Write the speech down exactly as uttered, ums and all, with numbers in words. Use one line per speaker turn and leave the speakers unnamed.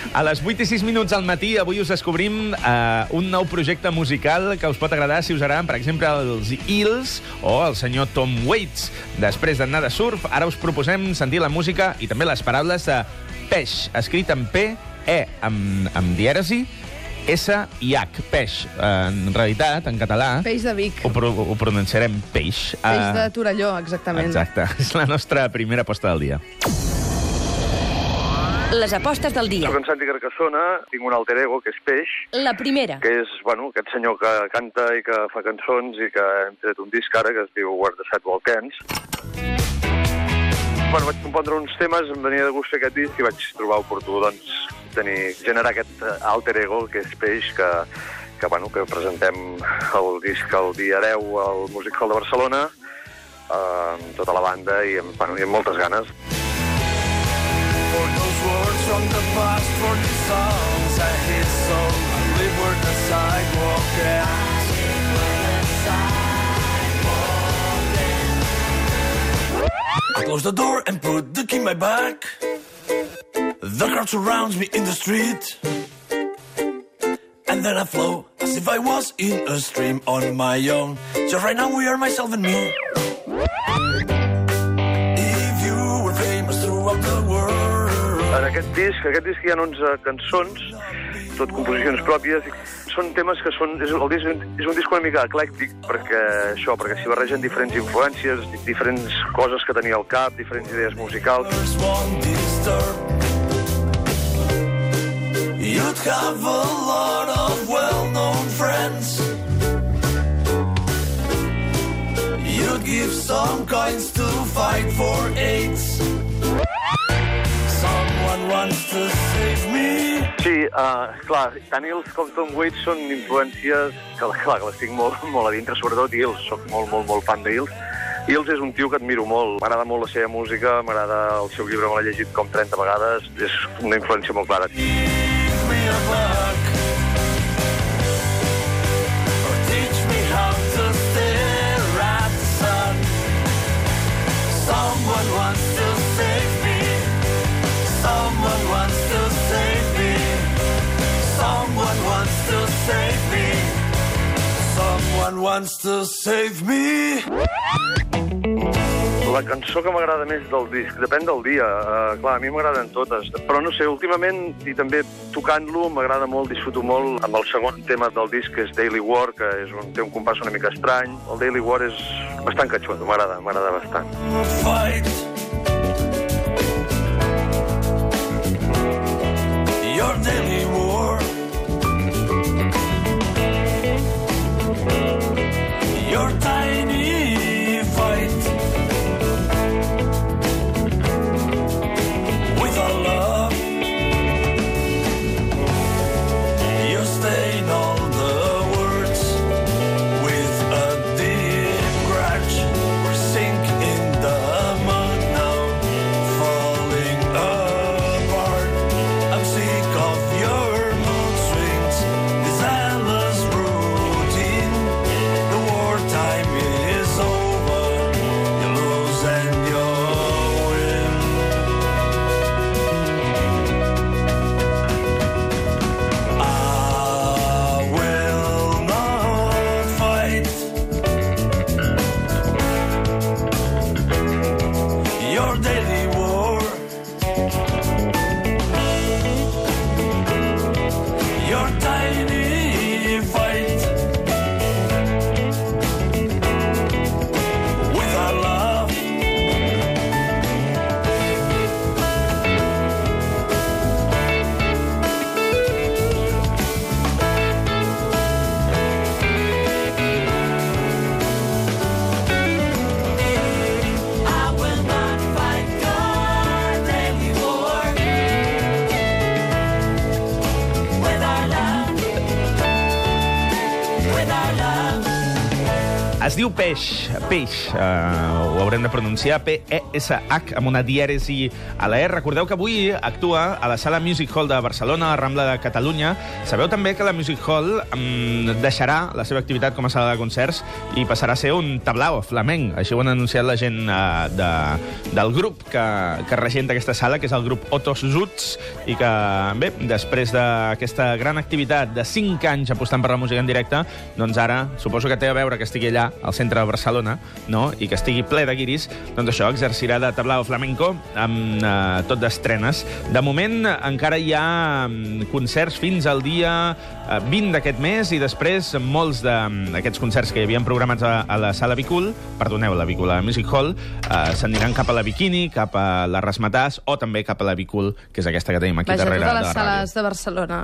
A les vuit i sis minuts al matí, avui us descobrim uh, un nou projecte musical que us pot agradar si us agraden, per exemple, els Eels o el senyor Tom Waits. Després d'anar de surf, ara us proposem sentir la música i també les paraules de peix, escrit en P, E, amb, amb dièresi, S i H, peix. En realitat, en català...
Peix de Vic.
Ho, pro, ho pronunciarem peix.
Peix de Torelló, exactament.
Exacte. És la nostra primera aposta del dia.
Les apostes del dia.
Soc en Santi Carcassona, tinc un alter ego, que és Peix.
La primera.
Que és, bueno, aquest senyor que canta i que fa cançons i que hem tret un disc ara que es diu Where the Sad Balkans. Bueno, vaig compondre uns temes, em venia de gust fer aquest disc i vaig trobar oportú, doncs, tenir, generar aquest alter ego, que és Peix, que, que, bueno, que presentem el disc el dia deu al Music Hall de Barcelona, eh, amb tota la banda i amb, bueno, i amb moltes ganes.
For those words from the past, for these songs I hit so I live where the sidewalk ends. I close the door and put the key in my bag. The crowd surrounds me in the street, and then I flow as if I was in a stream on my own. Just right now we are myself and me. If you were famous throughout the world.
En aquest disc, aquest disc hi ha onze cançons, tot composicions pròpies. Són temes que són... És, el disc és un disc una mica eclèctic, perquè això, perquè s'hi barregen diferents influències, diferents coses que tenia al cap, diferents idees musicals.
You'd have a lot of well-known friends. You'd give some coins to fight for AIDS. Someone wants to save me.
Sí, uh, clar, tant Eels com Tom Waits són influències que, clar, que les tinc molt, molt a dintre, sobretot Eels, soc molt, molt, molt fan d'Eels. Eels és un tio que admiro molt, m'agrada molt la seva música, m'agrada el seu llibre, me l'he llegit com trenta vegades, és una influència molt clara.
Give me a buck, or teach me how to stare at the sun. Someone wants to save me. Someone wants to save me. Someone wants to save me. Someone wants to save me.
La cançó que m'agrada més del disc, depèn del dia. Uh, clar, a mi m'agraden totes. Però no sé, últimament, i també tocant-lo, m'agrada molt, disfruto molt amb el segon tema del disc, que és Daily War, que és un, té un compàs una mica estrany. El Daily War és bastant catxondo, m'agrada, m'agrada bastant.
Fight. Your daily war. Your tiny fight. With a love. You stain all the words with a deep scratch or sink in the mud.
Es diu Peix, Peix, uh, ho haurem de pronunciar, P E S H, amb una dièresi a la R. Recordeu que avui actua a la Sala Music Hall de Barcelona, a la Rambla de Catalunya. Sabeu també que la Music Hall um, deixarà la seva activitat com a sala de concerts i passarà a ser un tablao flamenc. Així ho han anunciat la gent uh, de, del grup que, que regenta aquesta sala, que és el grup Otos Zuts, i que, bé, després d'aquesta gran activitat de cinc anys apostant per la música en directe, doncs ara, suposo que té a veure que estigui allà, al centre de Barcelona, no? I que estigui ple de guiris, doncs això, exercirà de tablao flamenco amb eh, tot d'estrenes. De moment encara hi ha concerts fins al dia eh, vint d'aquest mes i després molts d'aquests concerts que hi havien programats a, a la Sala Bicul, perdoneu, la Bicul, a la Music Hall, eh, s'aniran cap a la Bikini, cap a la Rasmatàs o també cap a la Bicul, que és aquesta que tenim aquí
Vaja,
darrere de la
totes les
ràdio.
sales de Barcelona.